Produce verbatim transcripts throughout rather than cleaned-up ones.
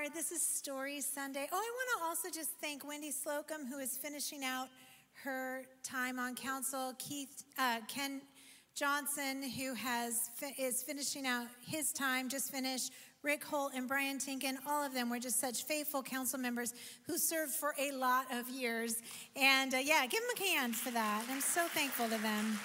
This is Story Sunday. Oh, I want to also just thank Wendy Slocum, who is finishing out her time on council. Keith, uh, Ken Johnson, who has is finishing out his time, just finished. Rick Holt and Brian Tinkin, all of them were just such faithful council members who served for a lot of years. And uh, yeah, give them a hand for that. I'm so thankful to them.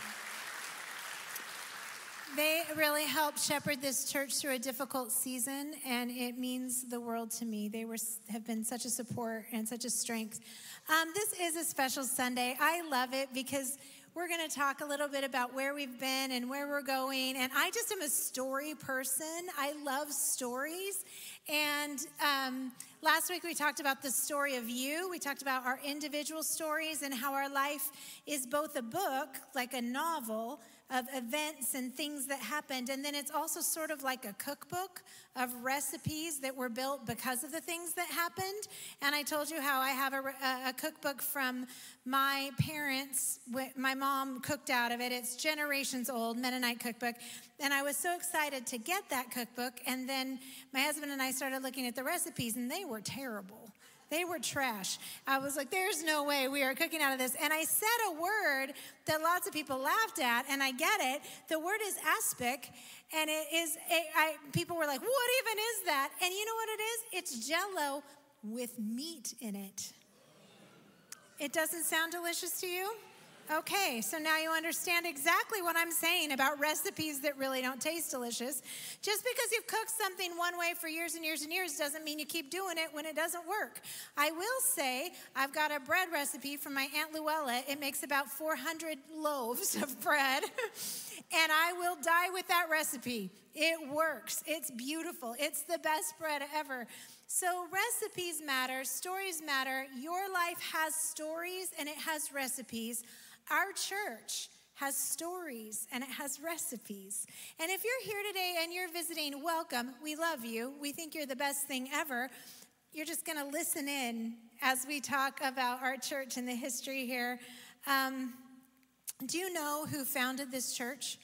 They really helped shepherd this church through a difficult season, and it means the world to me. They were have been such a support and such a strength. Um, this is a special Sunday. I love it because we're going to talk a little bit about where we've been and where we're going. And I just am a story person. I love stories. And um, last week we talked about the story of you. We talked about our individual stories and how our life is both a book, like a novel, of events and things that happened. And then it's also sort of like a cookbook of recipes that were built because of the things that happened. And I told you how I have a, a cookbook from my parents. My mom cooked out of it. It's generations old, Mennonite cookbook. And I was so excited to get that cookbook. And then my husband and I started looking at the recipes, and they were terrible. They were trash. I was like, there's no way we are cooking out of this. And I said a word that lots of people laughed at, and I get it. The word is aspic, and it is, it, I, people were like, what even is that? And you know what it is? It's Jell-O with meat in it. It doesn't sound delicious to you? Okay, so now you understand exactly what I'm saying about recipes that really don't taste delicious. Just because you've cooked something one way for years and years and years doesn't mean you keep doing it when it doesn't work. I will say I've got a bread recipe from my Aunt Luella. It makes about four hundred loaves of bread, and I will die with that recipe. It works. It's beautiful. It's the best bread ever. So recipes matter. Stories matter. Your life has stories, and it has recipes. Our church has stories and it has recipes. And if you're here today and you're visiting, welcome. We love you. We think you're the best thing ever. You're just going to listen in as we talk about our church and the history here. Um, do you know who founded this church?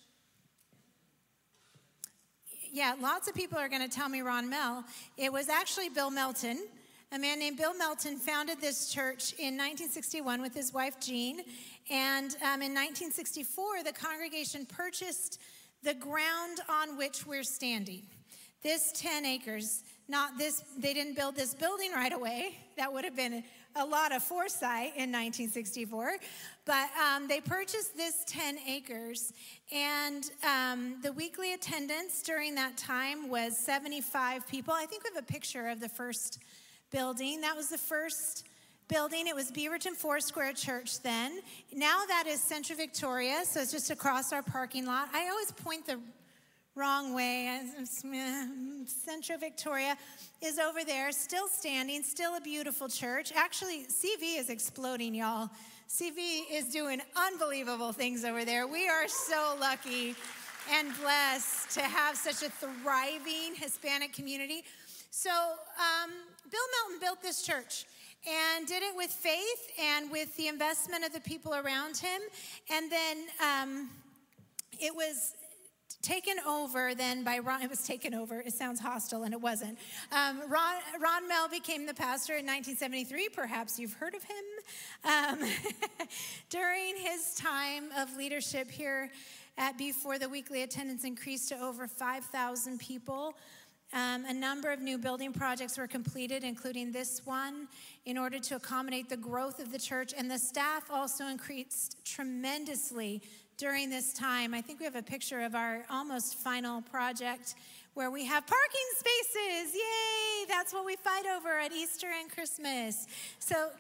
Yeah, lots of people are going to tell me Ron Mell. It was actually Bill Melton. A man named Bill Melton founded this church in nineteen sixty-one with his wife, Jean. And um, in nineteen sixty-four, the congregation purchased the ground on which we're standing. This ten acres, not this, they didn't build this building right away. That would have been a lot of foresight in nineteen sixty-four. But um, they purchased this ten acres. And um, the weekly attendance during that time was seventy-five people. I think we have a picture of the first building. That was the first building. It was Beaverton Foursquare Church then. Now that is Central Victoria, so it's just across our parking lot. I always point the wrong way. Central Victoria is over there, still standing, still a beautiful church. Actually, C V is exploding, y'all. C V is doing unbelievable things over there. We are so lucky and blessed to have such a thriving Hispanic community. So um, Bill Melton built this church and did it with faith and with the investment of the people around him. And then um, it was taken over then by Ron. It was taken over. It sounds hostile, and it wasn't. Um, Ron, Ron Mell became the pastor in nineteen seventy-three. Perhaps you've heard of him. Um, during his time of leadership here at B four, the weekly attendance increased to over five thousand people. Um, a number of new building projects were completed, including this one, in order to accommodate the growth of the church. And the staff also increased tremendously during this time. I think we have a picture of our almost final project where we have parking spaces. Yay! That's what we fight over at Easter and Christmas. So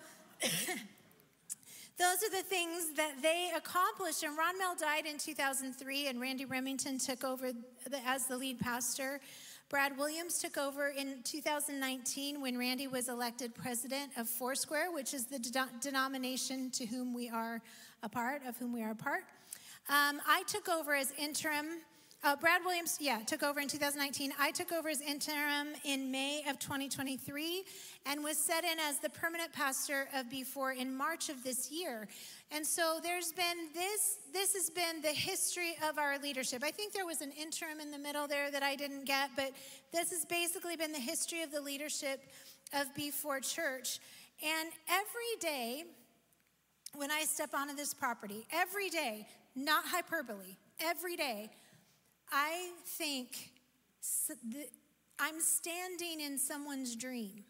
those are the things that they accomplished. And Ron Mell died in two thousand three, and Randy Remington took over the, as the lead pastor. Brad Williams took over in two thousand nineteen when Randy was elected president of Foursquare, which is the de- denomination to whom we are a part, of whom we are a part. Um, I took over as interim Uh, Brad Williams, yeah, took over in two thousand nineteen. I took over as interim in May of twenty twenty-three and was set in as the permanent pastor of B four in March of this year. And so there's been this, this has been the history of our leadership. I think there was an interim in the middle there that I didn't get, but this has basically been the history of the leadership of B four Church. And every day when I step onto this property, every day, not hyperbole, every day, I think I'm standing in someone's dream.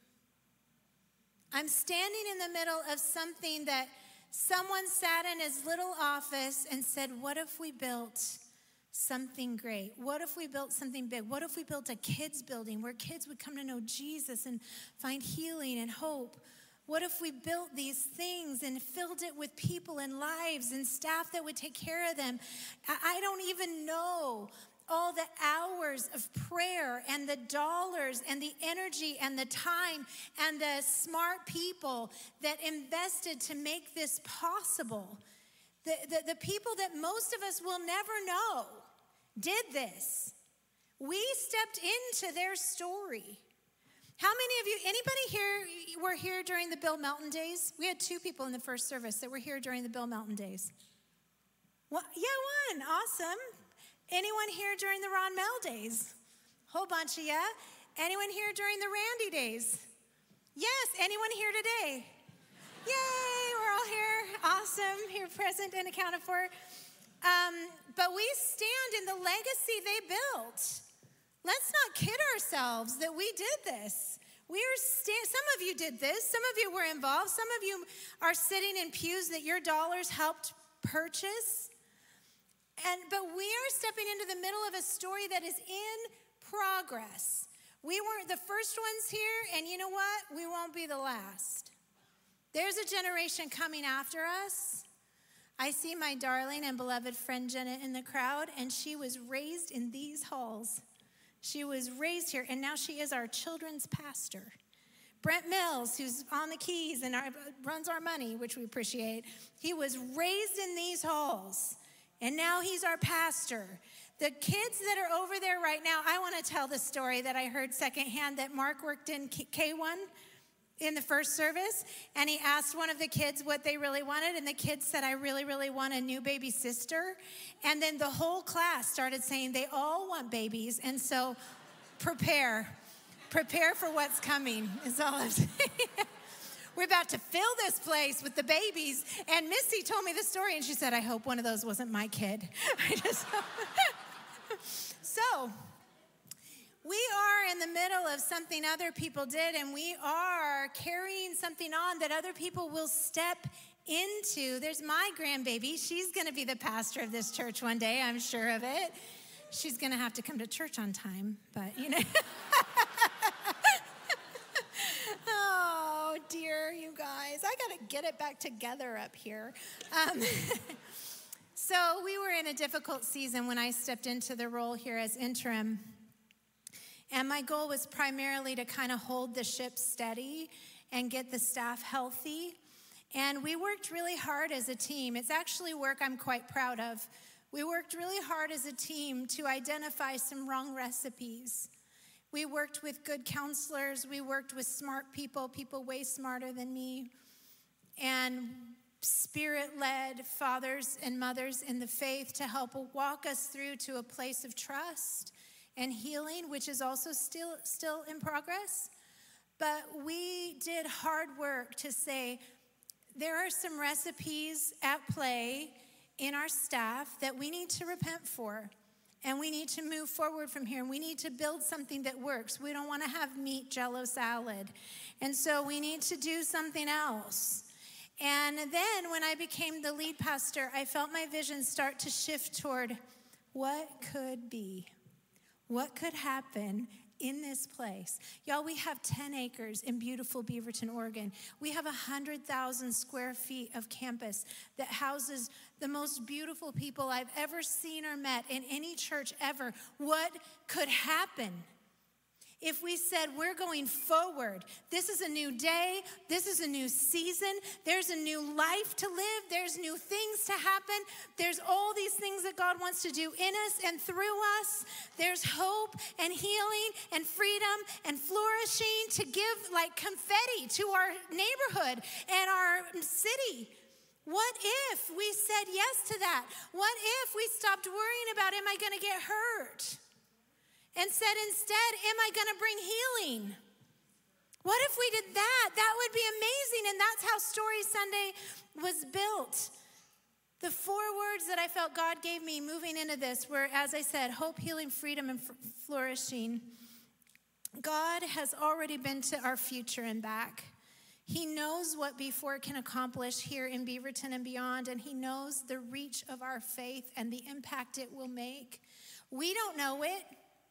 I'm standing in the middle of something that someone sat in his little office and said, what if we built something great? What if we built something big? What if we built a kids building where kids would come to know Jesus and find healing and hope? What if we built these things and filled it with people and lives and staff that would take care of them? I don't even know all the hours of prayer and the dollars and the energy and the time and the smart people that invested to make this possible. The, the, the people that most of us will never know did this. We stepped into their story. How many of you, anybody here were here during the Bill Melton days? We had two people in the first service that were here during the Bill Melton days. Well, yeah, one, awesome. Anyone here during the Ron Mel days? Whole bunch of ya. Anyone here during the Randy days? Yes, anyone here today? Yay, we're all here. Awesome, here present and accounted for. Um, but we stand in the legacy they built. Let's not kid ourselves that we did this. We are sta- some of you did this. Some of you were involved. Some of you are sitting in pews that your dollars helped purchase. And but we are stepping into the middle of a story that is in progress. We weren't the first ones here, and you know what? We won't be the last. There's a generation coming after us. I see my darling and beloved friend Jenna in the crowd, and she was raised in these halls. She was raised here, and now she is our children's pastor. Brent Mills, who's on the keys and our, runs our money, which we appreciate, he was raised in these halls, and now he's our pastor. The kids that are over there right now, I want to tell the story that I heard secondhand that Mark worked in K one in the first service, and he asked one of the kids what they really wanted, and the kids said, I really, really want a new baby sister. And then the whole class started saying they all want babies, and so prepare. Prepare for what's coming is all I'm saying. We're about to fill this place with the babies, and Missy told me the story, and she said, I hope one of those wasn't my kid. I just So, we are in the middle of something other people did, and we are carrying something on that other people will step into. There's my grandbaby. She's going to be the pastor of this church one day, I'm sure of it. She's going to have to come to church on time, but you know. Oh, dear, you guys. I got to get it back together up here. Um, so we were in a difficult season when I stepped into the role here as interim. And my goal was primarily to kind of hold the ship steady and get the staff healthy. And we worked really hard as a team. It's actually work I'm quite proud of. We worked really hard as a team to identify some wrong recipes. We worked with good counselors. We worked with smart people, people way smarter than me, and Spirit-led fathers and mothers in the faith to help walk us through to a place of trust and healing, which is also still, still in progress. But we did hard work to say, there are some recipes at play in our staff that we need to repent for. And we need to move forward from here. And we need to build something that works. We don't want to have meat Jell-O salad. And so we need to do something else. And then when I became the lead pastor, I felt my vision start to shift toward what could be. What could happen in this place? Y'all, we have ten acres in beautiful Beaverton, Oregon. We have one hundred thousand square feet of campus that houses the most beautiful people I've ever seen or met in any church ever. What could happen If we said we're going forward, this is a new day, this is a new season, there's a new life to live, there's new things to happen, there's all these things that God wants to do in us and through us. There's hope and healing and freedom and flourishing to give like confetti to our neighborhood and our city. What if we said yes to that? What if we stopped worrying about, am I going to get hurt? And said instead, am I going to bring healing? What if we did that? That would be amazing. And that's how Story Sunday was built. The four words that I felt God gave me moving into this were, as I said, hope, healing, freedom, and f- flourishing. God has already been to our future and back. He knows what B four can accomplish here in Beaverton and beyond, and he knows the reach of our faith and the impact it will make. We don't know it.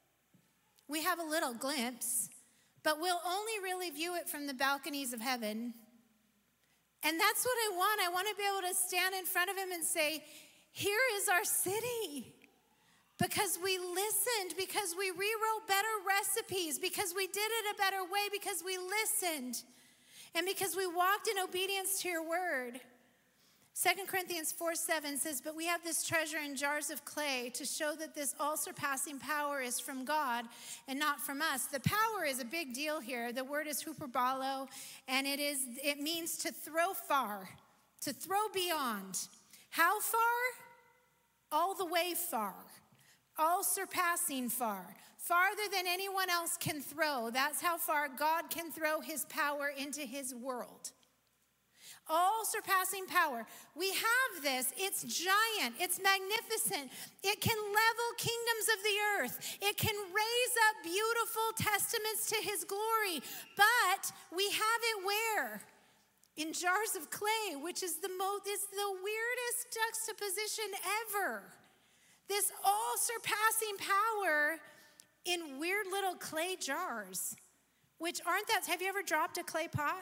We have a little glimpse, but we'll only really view it from the balconies of heaven. And that's what I want. I want to be able to stand in front of him and say, here is our city. Because we listened, because we rewrote better recipes, because we did it a better way, because we listened, and because we walked in obedience to your word. Second Corinthians four seven says, but we have this treasure in jars of clay to show that this all-surpassing power is from God and not from us. The power is a big deal here. The word is hyperbolo, and it is it means to throw far, to throw beyond. How far? All the way far, all-surpassing far, farther than anyone else can throw. That's how far God can throw his power into his world. All surpassing power. We have this. It's giant. It's magnificent. It can level kingdoms of the earth. It can raise up beautiful testaments to his glory. But we have it where? In jars of clay, which is the most, is the weirdest juxtaposition ever. This all surpassing power in weird little clay jars, which aren't that, have you ever dropped a clay pot?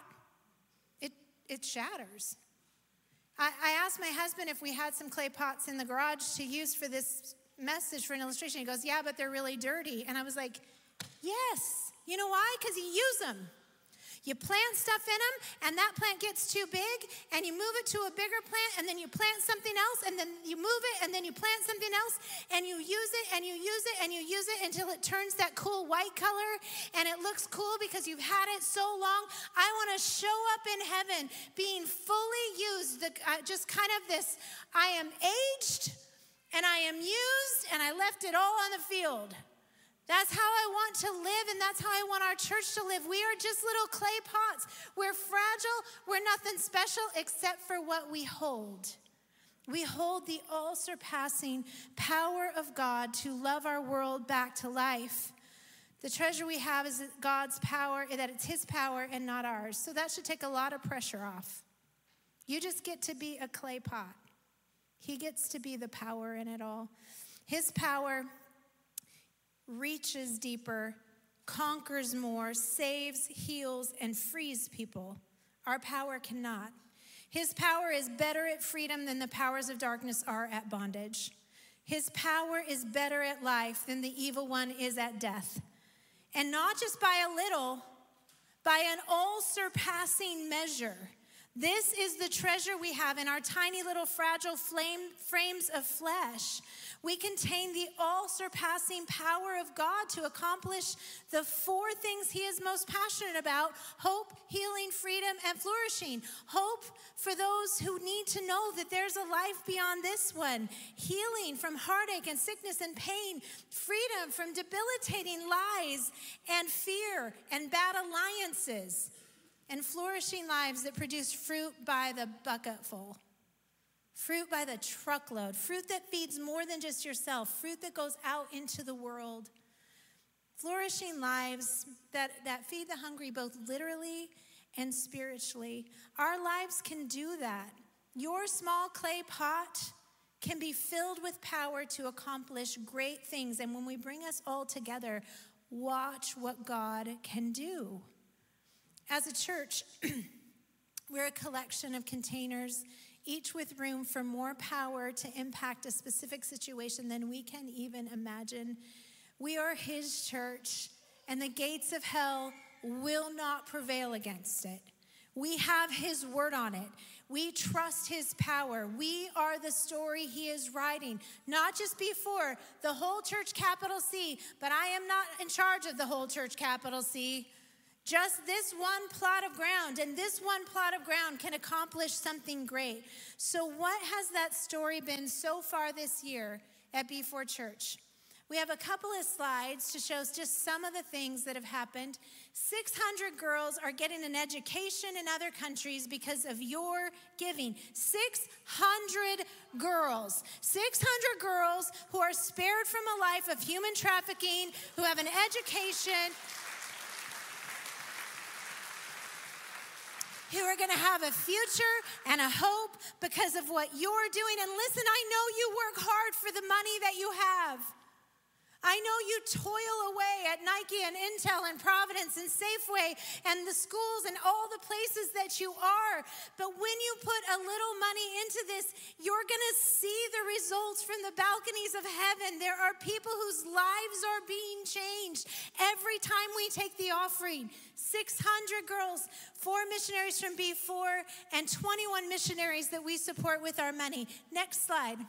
It shatters. I, I asked my husband if we had some clay pots in the garage to use for this message for an illustration. He goes, yeah, but they're really dirty. And I was like, yes. You know why? Because you use them. You plant stuff in them, and that plant gets too big, and you move it to a bigger plant, and then you plant something else, and then you move it, and then you plant something else, and you use it, and you use it, and you use it until it turns that cool white color, and it looks cool because you've had it so long. I want to show up in heaven being fully used, the, uh, just kind of this, I am aged, and I am used, and I left it all on the field. That's how I want to live, and that's how I want our church to live. We are just little clay pots. We're fragile. We're nothing special except for what we hold. We hold the all-surpassing power of God to love our world back to life. The treasure we have is God's power, that it's his power and not ours. So that should take a lot of pressure off. You just get to be a clay pot. He gets to be the power in it all. His power reaches deeper, conquers more, saves, heals, and frees people. Our power cannot. His power is better at freedom than the powers of darkness are at bondage. His power is better at life than the evil one is at death. And not just by a little, by an all-surpassing measure. This is the treasure we have in our tiny little fragile flame, frames of flesh. We contain the all-surpassing power of God to accomplish the four things he is most passionate about: hope, healing, freedom, and flourishing. Hope for those who need to know that there's a life beyond this one. Healing from heartache and sickness and pain. Freedom from debilitating lies and fear and bad alliances. And flourishing lives that produce fruit by the bucketful. Fruit by the truckload. Fruit that feeds more than just yourself. Fruit that goes out into the world. Flourishing lives that, that feed the hungry both literally and spiritually. Our lives can do that. Your small clay pot can be filled with power to accomplish great things. And when we bring us all together, watch what God can do. As a church, we're a collection of containers, each with room for more power to impact a specific situation than we can even imagine. We are his church, and the gates of hell will not prevail against it. We have his word on it. We trust his power. We are the story he is writing, not just before the whole church, capital C, but I am not in charge of the whole church, capital C. Just this one plot of ground, and this one plot of ground can accomplish something great. So what has that story been so far this year at B four Church? We have a couple of slides to show us just some of the things that have happened. six hundred girls are getting an education in other countries because of your giving. six hundred girls. six hundred girls who are spared from a life of human trafficking, who have an education, who are going to have a future and a hope because of what you're doing. And listen, I know you work hard for the money that you have. I know you toil away at Nike and Intel and Providence and Safeway and the schools and all the places that you are. But when you put a little money into this, you're going to see the results from the balconies of heaven. There are people whose lives are being changed every time we take the offering. six hundred girls, four missionaries from B four, and twenty-one missionaries that we support with our money. Next slide.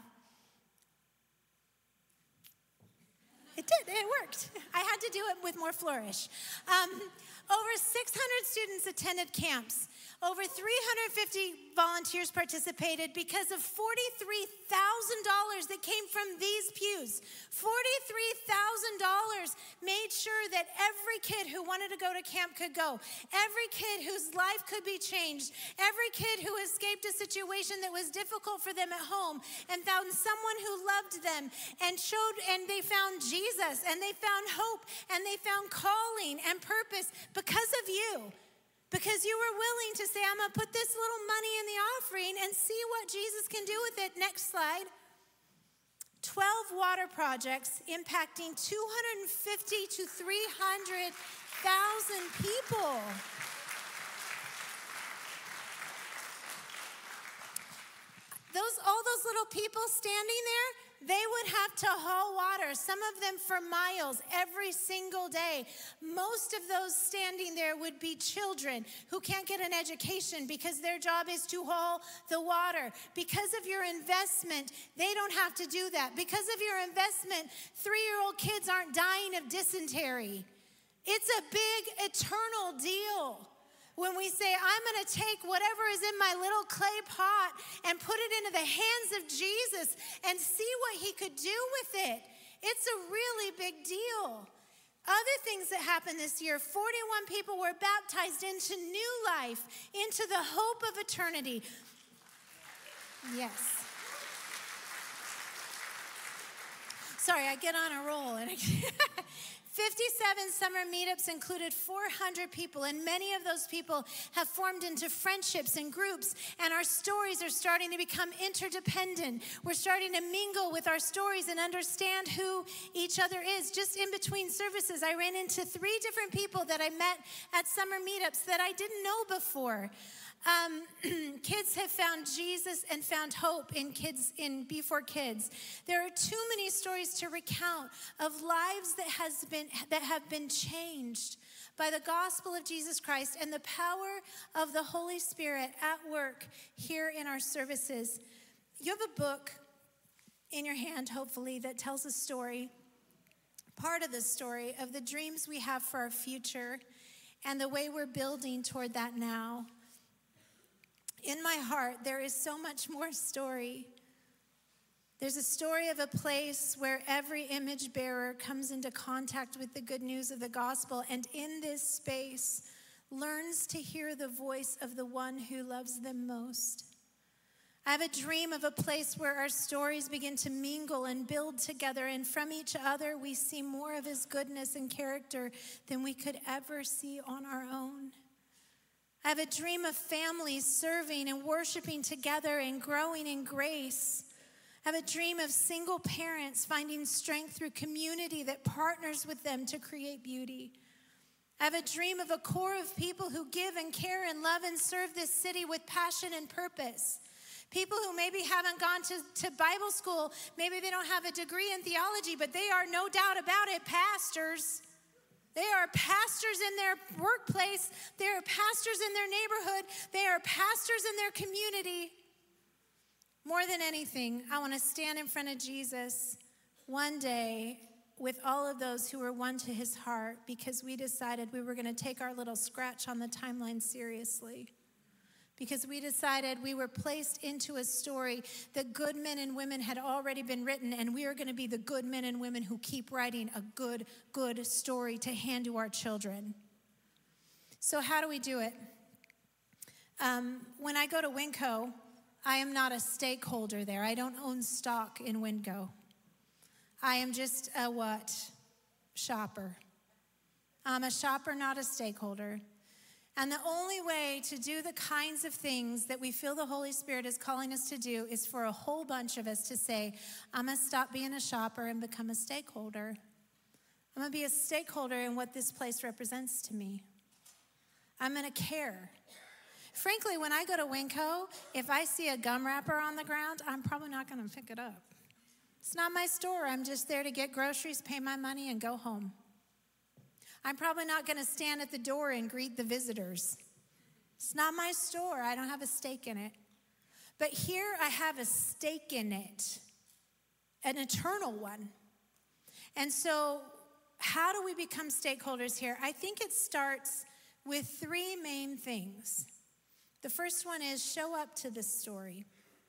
It did, it worked. I had to do it with more flourish. Um, over six hundred students attended camps. Over three hundred fifty volunteers participated because of forty-three thousand dollars that came from these pews. forty-three thousand dollars made sure that every kid who wanted to go to camp could go. Every kid whose life could be changed. Every kid who escaped a situation that was difficult for them at home and found someone who loved them and showed, and they found Jesus, and they found hope, and they found calling and purpose because of you. Because you were willing to say, I'm going to put this little money in the offering and see what Jesus can do with it. Next slide. twelve water projects impacting two hundred fifty to three hundred thousand people. Those, all those little people standing there, they would have to haul water, some of them for miles every single day. Most of those standing there would be children who can't get an education because their job is to haul the water. Because of your investment, they don't have to do that. Because of your investment, three-year-old kids aren't dying of dysentery. It's a big, eternal deal. When we say, I'm going to take whatever is in my little clay pot and put it into the hands of Jesus and see what he could do with it. It's a really big deal. Other things that happened this year, forty-one people were baptized into new life, into the hope of eternity. Yes. Sorry, I get on a roll. And I fifty-seven summer meetups included four hundred people, and many of those people have formed into friendships and groups, and our stories are starting to become interdependent. We're starting to mingle with our stories and understand who each other is. Just in between services, I ran into three different people that I met at summer meetups that I didn't know before. Um, kids have found Jesus and found hope in kids in B four Kids. There are too many stories to recount of lives that has been that have been changed by the gospel of Jesus Christ and the power of the Holy Spirit at work here in our services. You have a book in your hand, hopefully, that tells a story, part of the story of the dreams we have for our future and the way we're building toward that now. In my heart, there is so much more story. There's a story of a place where every image bearer comes into contact with the good news of the gospel, and in this space learns to hear the voice of the one who loves them most. I have a dream of a place where our stories begin to mingle and build together, and from each other we see more of his goodness and character than we could ever see on our own. I have a dream of families serving and worshiping together and growing in grace. I have a dream of single parents finding strength through community that partners with them to create beauty. I have a dream of a core of people who give and care and love and serve this city with passion and purpose. People who maybe haven't gone to, to Bible school, maybe they don't have a degree in theology, but they are no doubt about it, pastors. They are pastors in their workplace. They are pastors in their neighborhood. They are pastors in their community. More than anything, I want to stand in front of Jesus one day with all of those who were won to his heart because we decided we were going to take our little scratch on the timeline seriously. Because we decided we were placed into a story that good men and women had already been written, and we are going to be the good men and women who keep writing a good, good story to hand to our children. So how do we do it? Um, when I go to Winco, I am not a stakeholder there. I don't own stock in Winco. I am just a what? Shopper. I'm a shopper, not a stakeholder. And the only way to do the kinds of things that we feel the Holy Spirit is calling us to do is for a whole bunch of us to say, I'm going to stop being a shopper and become a stakeholder. I'm going to be a stakeholder in what this place represents to me. I'm going to care. Frankly, when I go to Winco, if I see a gum wrapper on the ground, I'm probably not going to pick it up. It's not my store. I'm just there to get groceries, pay my money, and go home. I'm probably not going to stand at the door and greet the visitors. It's not my store. I don't have a stake in it. But here I have a stake in it, an eternal one. And so how do we become stakeholders here? I think it starts with three main things. The first one is show up to this story.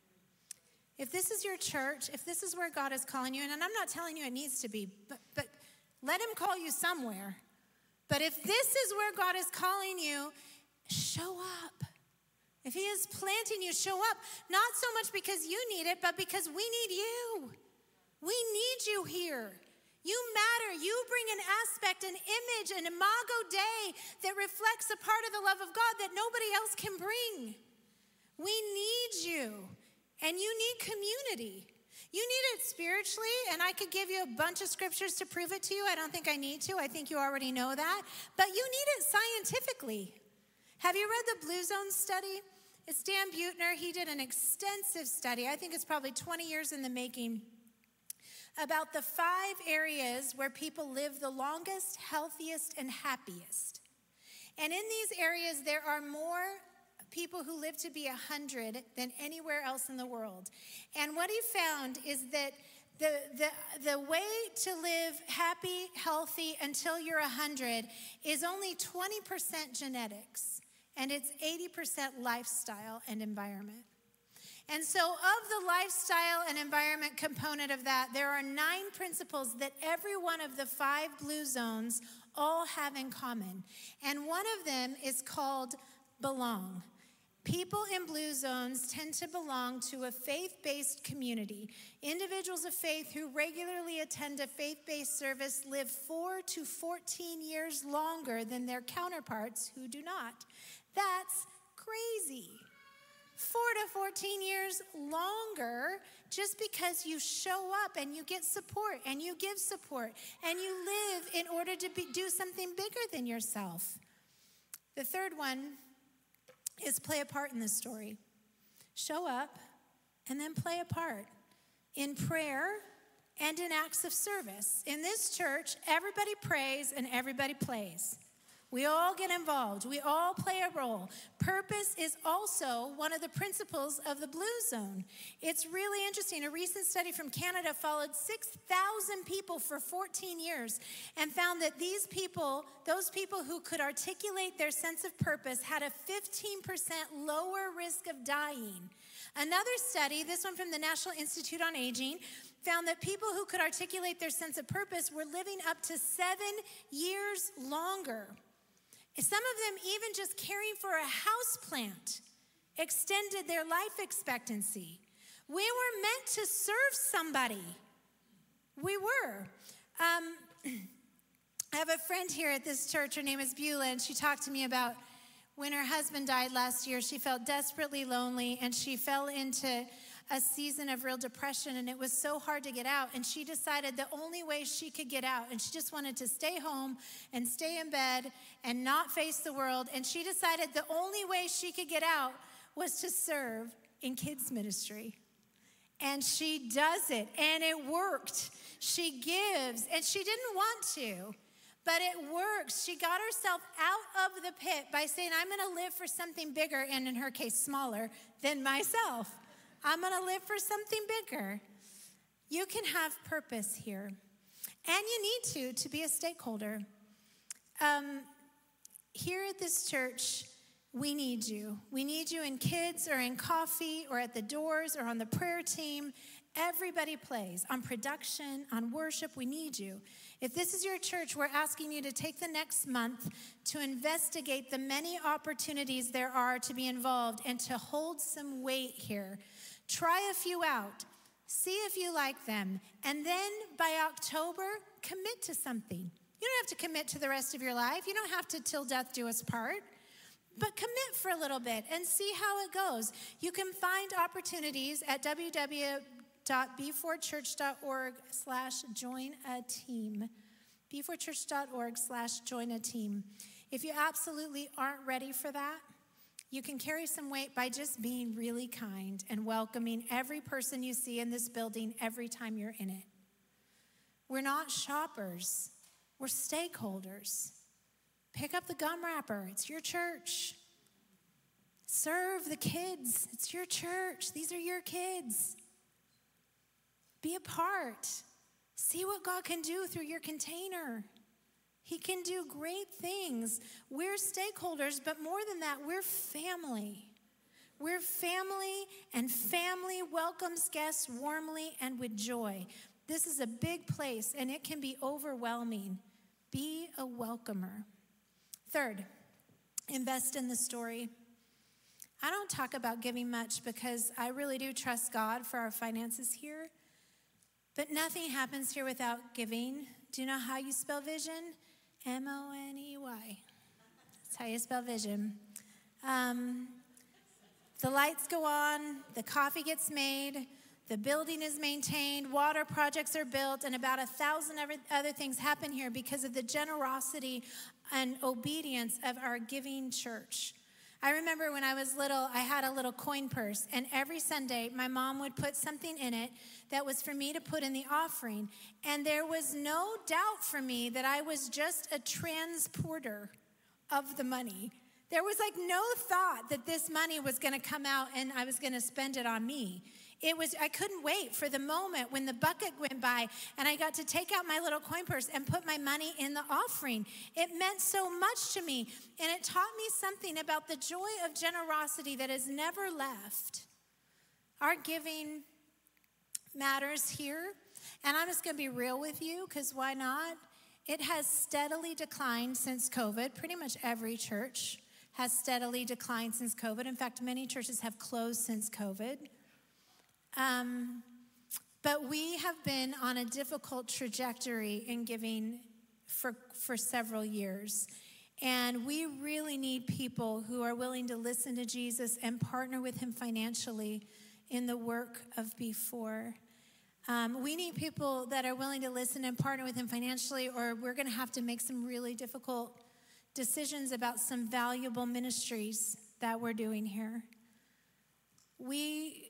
If this is your church, if this is where God is calling you, and I'm not telling you it needs to be, but, but let him call you somewhere. But if this is where God is calling you, show up. If he is planting you, show up. Not so much because you need it, but because we need you. We need you here. You matter. You bring an aspect, an image, an imago Dei that reflects a part of the love of God that nobody else can bring. We need you, and you need community. You need it spiritually, and I could give you a bunch of scriptures to prove it to you. I don't think I need to. I think you already know that. But you need it scientifically. Have you read the Blue Zone study? It's Dan Buettner. He did an extensive study. I think it's probably twenty years in the making about the five areas where people live the longest, healthiest, and happiest. And in these areas, there are more people who live to be one hundred than anywhere else in the world. And what he found is that the, the, the way to live happy, healthy until you're one hundred is only twenty percent genetics, and it's eighty percent lifestyle and environment. And so of the lifestyle and environment component of that, there are nine principles that every one of the five blue zones all have in common. And one of them is called belong. People in blue zones tend to belong to a faith-based community. Individuals of faith who regularly attend a faith-based service live four to fourteen years longer than their counterparts who do not. That's crazy. Four to fourteen years longer just because you show up and you get support and you give support and you live in order to be, do something bigger than yourself. The third one is play a part in this story. Show up and then play a part in prayer and in acts of service. In this church, everybody prays and everybody plays. We all get involved. We all play a role. Purpose is also one of the principles of the Blue Zone. It's really interesting. A recent study from Canada followed six thousand people for fourteen years and found that these people, those people who could articulate their sense of purpose, had a fifteen percent lower risk of dying. Another study, this one from the National Institute on Aging, found that people who could articulate their sense of purpose were living up to seven years longer. Some of them even just caring for a house plant extended their life expectancy. We were meant to serve somebody. We were. Um, I have a friend here at this church. Her name is Beulah, and she talked to me about when her husband died last year. She felt desperately lonely, and she fell into a season of real depression, and it was so hard to get out. And she decided the only way she could get out, and she just wanted to stay home and stay in bed and not face the world. And she decided the only way she could get out was to serve in kids ministry. And she does it, and it worked. She gives, and she didn't want to. But it works. She got herself out of the pit by saying, I'm going to live for something bigger, and in her case, smaller than myself. I'm going to live for something bigger. You can have purpose here. And you need to, to be a stakeholder. Um, here at this church, we need you. We need you in kids or in coffee or at the doors or on the prayer team. Everybody plays. On production, on worship, we need you. If this is your church, we're asking you to take the next month to investigate the many opportunities there are to be involved and to hold some weight here. Try a few out. See if you like them. And then by October, commit to something. You don't have to commit to the rest of your life. You don't have to till death do us part. But commit for a little bit and see how it goes. You can find opportunities at w w w dot b four church dot org slash join a team. b four church dot org slash join a team. If you absolutely aren't ready for that, you can carry some weight by just being really kind and welcoming every person you see in this building every time you're in it. We're not shoppers. We're stakeholders. Pick up the gum wrapper. It's your church. Serve the kids. It's your church. These are your kids. Be a part. See what God can do through your container. He can do great things. We're stakeholders, but more than that, we're family. We're family, and family welcomes guests warmly and with joy. This is a big place, and it can be overwhelming. Be a welcomer. Third, invest in the story. I don't talk about giving much because I really do trust God for our finances here. But nothing happens here without giving. Do you know how you spell vision? M O N E Y. That's how you spell vision. Um, the lights go on, the coffee gets made, the building is maintained, water projects are built, and about a thousand other things happen here because of the generosity and obedience of our giving church. I remember when I was little, I had a little coin purse, and every Sunday, my mom would put something in it that was for me to put in the offering. And there was no doubt for me that I was just a transporter of the money. There was like no thought that this money was going to come out and I was going to spend it on me. It was, I couldn't wait for the moment when the bucket went by and I got to take out my little coin purse and put my money in the offering. It meant so much to me, and it taught me something about the joy of generosity that has never left. Our giving matters here, and I'm just going to be real with you because why not? It has steadily declined since COVID. Pretty much every church has steadily declined since COVID. In fact, many churches have closed since COVID. Um, but we have been on a difficult trajectory in giving for, for several years. And we really need people who are willing to listen to Jesus and partner with him financially in the work of B four. Um, we need people that are willing to listen and partner with him financially, or we're going to have to make some really difficult decisions about some valuable ministries that we're doing here. We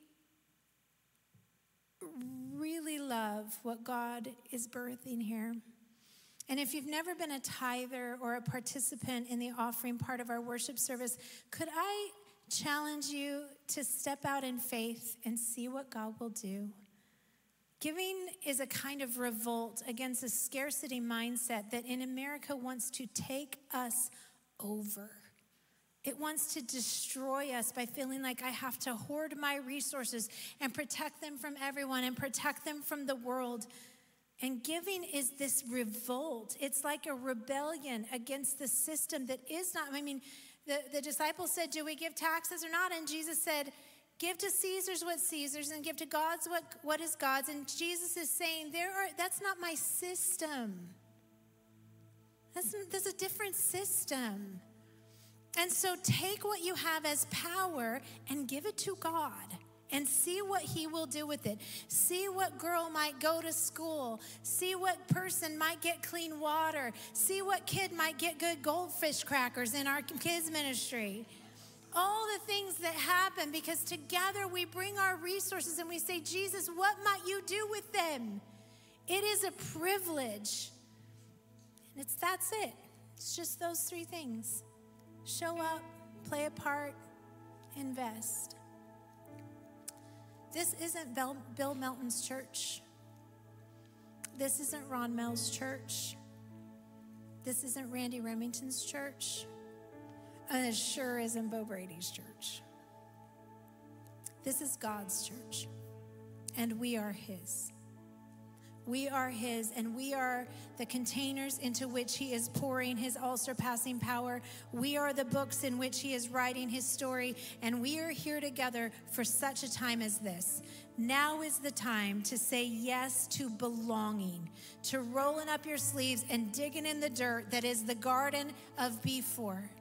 really love what God is birthing here. And if you've never been a tither or a participant in the offering part of our worship service, could I challenge you to step out in faith and see what God will do? Giving is a kind of revolt against a scarcity mindset that in America wants to take us over. It wants to destroy us by feeling like I have to hoard my resources and protect them from everyone and protect them from the world. And giving is this revolt. It's like a rebellion against the system that is not, I mean, the, the disciples said, do we give taxes or not? And Jesus said, give to Caesar's what Caesar's and give to God's what, what is God's. And Jesus is saying, there are, that's not my system. That's, there's a different system. And so take what you have as power and give it to God and see what he will do with it. See what girl might go to school. See what person might get clean water. See what kid might get good goldfish crackers in our kids ministry. All the things that happen because together we bring our resources and we say, Jesus, what might you do with them? It is a privilege. It's that's it. It's just those three things. Show up, play a part, invest. This isn't Bill, Bill Melton's church. This isn't Ron Mel's church. This isn't Randy Remington's church. And it sure isn't Bo Brady's church. This is God's church. And we are his. We are his, and we are the containers into which he is pouring his all-surpassing power. We are the books in which he is writing his story, and we are here together for such a time as this. Now is the time to say yes to belonging, to rolling up your sleeves and digging in the dirt that is the garden of B four.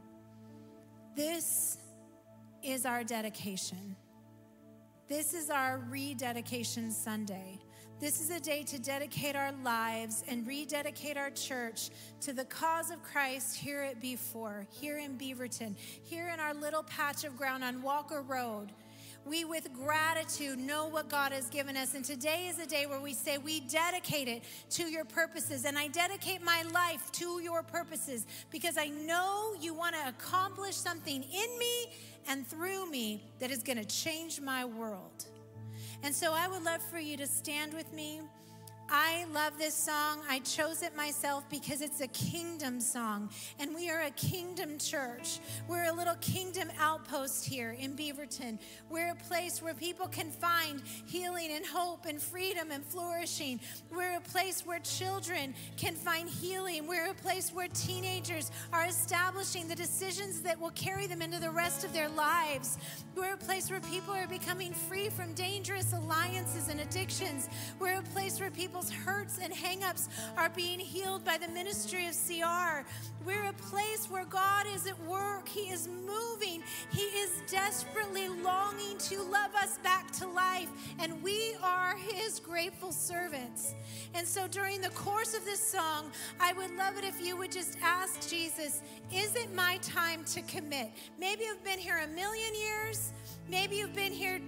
This is our dedication. This is our rededication Sunday. This is a day to dedicate our lives and rededicate our church to the cause of Christ here at B four, here in Beaverton, here in our little patch of ground on Walker Road. We, with gratitude, know what God has given us. And today is a day where we say we dedicate it to your purposes. And I dedicate my life to your purposes because I know you want to accomplish something in me and through me that is going to change my world. And so I would love for you to stand with me. I love this song. I chose it myself because it's a kingdom song, and we are a kingdom church. We're a little kingdom outpost here in Beaverton. We're a place where people can find healing and hope and freedom and flourishing. We're a place where children can find healing. We're a place where teenagers are establishing the decisions that will carry them into the rest of their lives. We're a place where people are becoming free from dangerous alliances and addictions. We're a place where people's hurts and hangups are being healed by the ministry of C R. We're a place where God is at work. He is moving. He is desperately longing to love us back to life, and we are his grateful servants. And so during the course of this song, I would love it if you would just ask Jesus, is it my time to commit? Maybe you've been here a million years. Maybe you've been here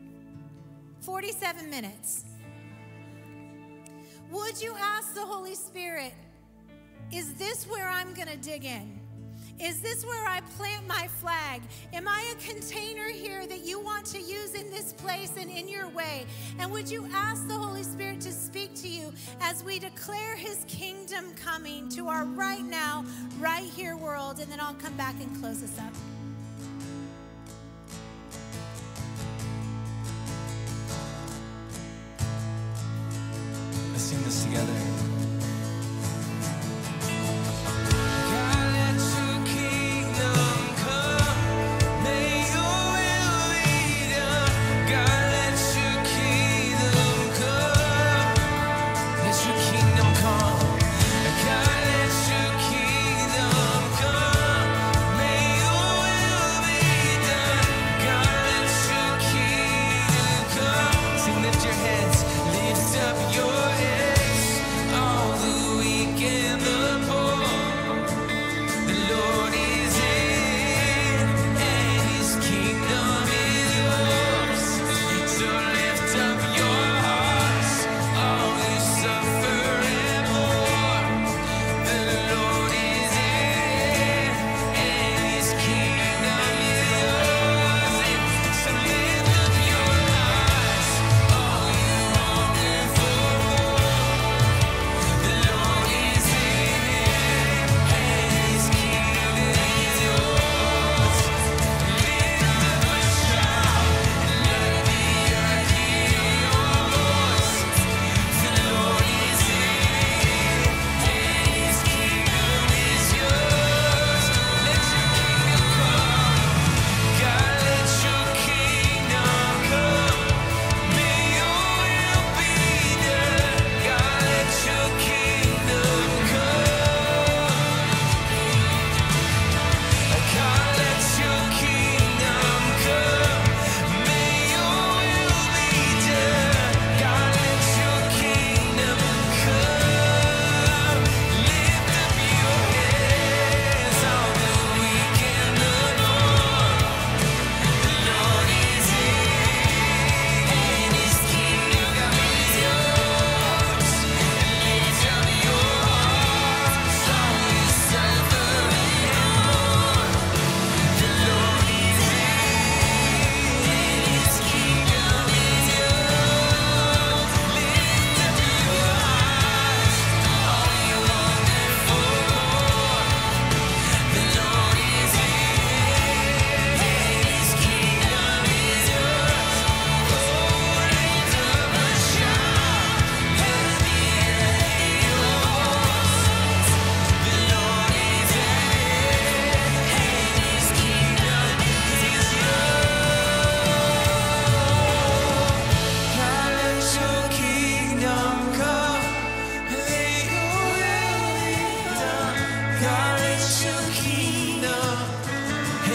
forty-seven minutes. Would you ask the Holy Spirit, is this where I'm going to dig in? Is this where I plant my flag? Am I a container here that you want to use in this place and in your way? And would you ask the Holy Spirit to speak to you as we declare his kingdom coming to our right now, right here world? And then I'll come back and close us up. Let's sing this together. Lift up your heads,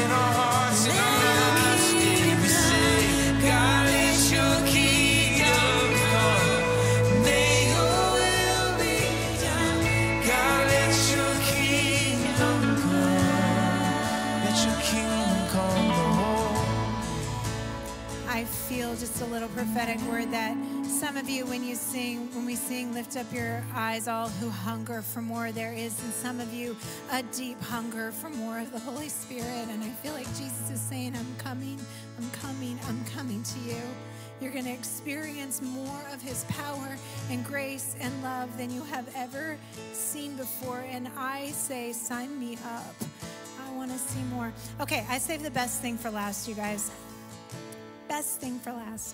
in our hearts and our lives. We say, God, let your kingdom come. May your will be done. God, let your kingdom come. Let your kingdom come, Lord. I feel just a little prophetic word that some of you, when you sing, when we sing, lift up your eyes, all who hunger for more, there is in some of you a deep hunger for more of the Holy Spirit. And I feel like Jesus is saying, I'm coming, I'm coming, I'm coming to you. You're going to experience more of his power and grace and love than you have ever seen before. And I say, sign me up. I want to see more. Okay, I saved the best thing for last, you guys. Best thing for last.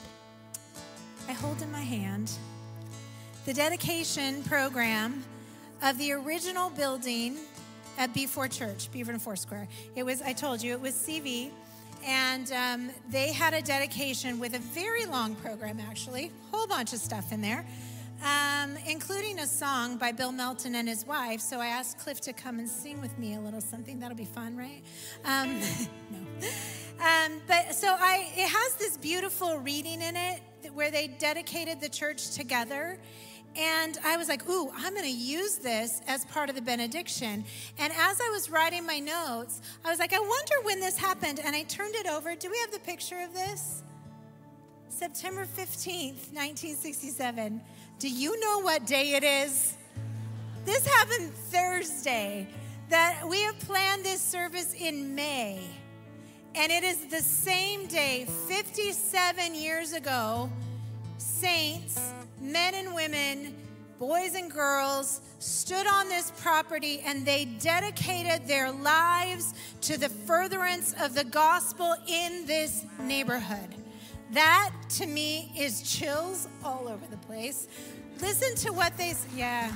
I hold in my hand the dedication program of the original building at B four Church, Beaver and Foursquare. It was, I told you, it was C V, and um, they had a dedication with a very long program, actually, whole bunch of stuff in there, um, including a song by Bill Melton and his wife. So I asked Cliff to come and sing with me a little something. That'll be fun, right? Um, no. Um, but so I, it has this beautiful reading in it where they dedicated the church together. And I was like, ooh, I'm going to use this as part of the benediction. And as I was writing my notes, I was like, I wonder when this happened. And I turned it over. Do we have the picture of this? September fifteenth, nineteen sixty-seven. Do you know what day it is? This happened Thursday. That we have planned this service in May. And it is the same day, fifty-seven years ago, saints, men and women, boys and girls, stood on this property and they dedicated their lives to the furtherance of the gospel in this neighborhood. That, to me, is chills all over the place. Listen to what they, yeah.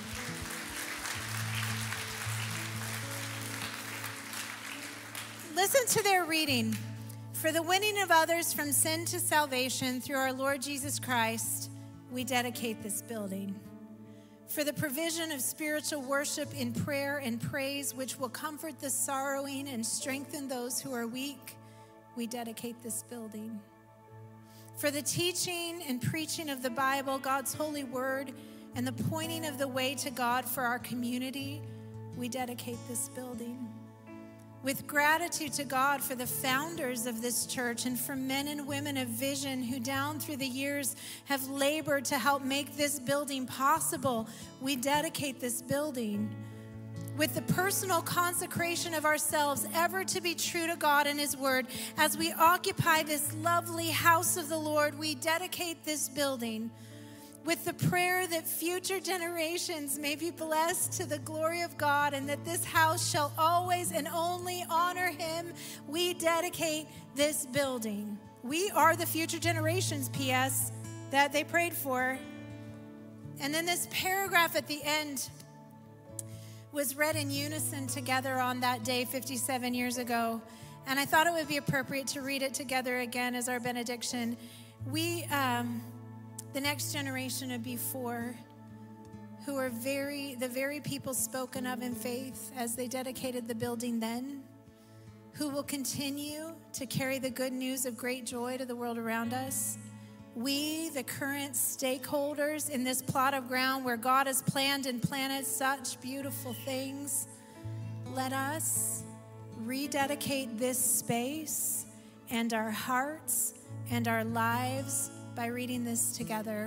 Listen to their reading. For the winning of others from sin to salvation through our Lord Jesus Christ, we dedicate this building. For the provision of spiritual worship in prayer and praise, which will comfort the sorrowing and strengthen those who are weak, we dedicate this building. For the teaching and preaching of the Bible, God's holy word, and the pointing of the way to God for our community, we dedicate this building. With gratitude to God for the founders of this church and for men and women of vision who down through the years have labored to help make this building possible, we dedicate this building. With the personal consecration of ourselves ever to be true to God and his word, as we occupy this lovely house of the Lord, we dedicate this building. With the prayer that future generations may be blessed to the glory of God and that this house shall always and only honor him, we dedicate this building. We are the future generations, P S, that they prayed for. And then this paragraph at the end was read in unison together on that day fifty-seven years ago. And I thought it would be appropriate to read it together again as our benediction. We... Um, The next generation of B four, who are very, the very people spoken of in faith as they dedicated the building then, who will continue to carry the good news of great joy to the world around us. We, the current stakeholders in this plot of ground where God has planned and planted such beautiful things, let us rededicate this space and our hearts and our lives by reading this together.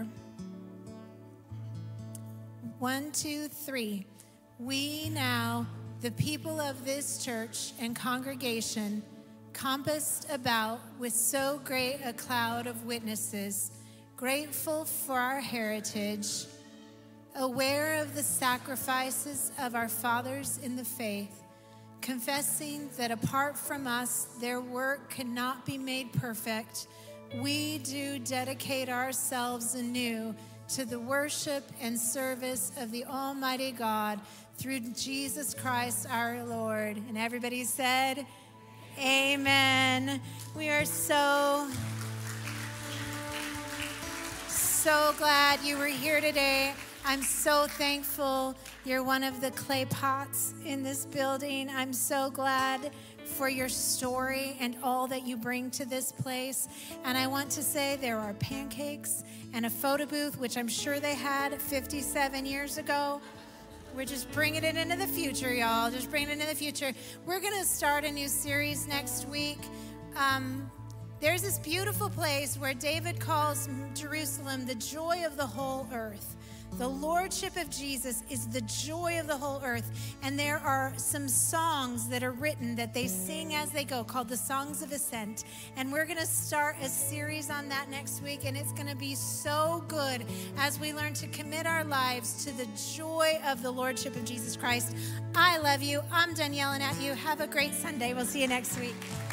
One, two, three. We now, the people of this church and congregation, compassed about with so great a cloud of witnesses, grateful for our heritage, aware of the sacrifices of our fathers in the faith, confessing that apart from us, their work cannot be made perfect, we do dedicate ourselves anew to the worship and service of the Almighty God through Jesus Christ our Lord. And everybody said, amen. We are so, so glad you were here today. I'm so thankful you're one of the clay pots in this building. I'm so glad for your story and all that you bring to this place. And I want to say there are pancakes and a photo booth, which I'm sure they had fifty-seven years ago. We're just bringing it into the future, y'all. Just bringing it into the future. We're going to start a new series next week. Um, there's this beautiful place where David calls Jerusalem the joy of the whole earth. The lordship of Jesus is the joy of the whole earth. And there are some songs that are written that they sing as they go called the Songs of Ascent. And we're going to start a series on that next week. And it's going to be so good as we learn to commit our lives to the joy of the lordship of Jesus Christ. I love you. I'm done yelling at you. Have a great Sunday. We'll see you next week.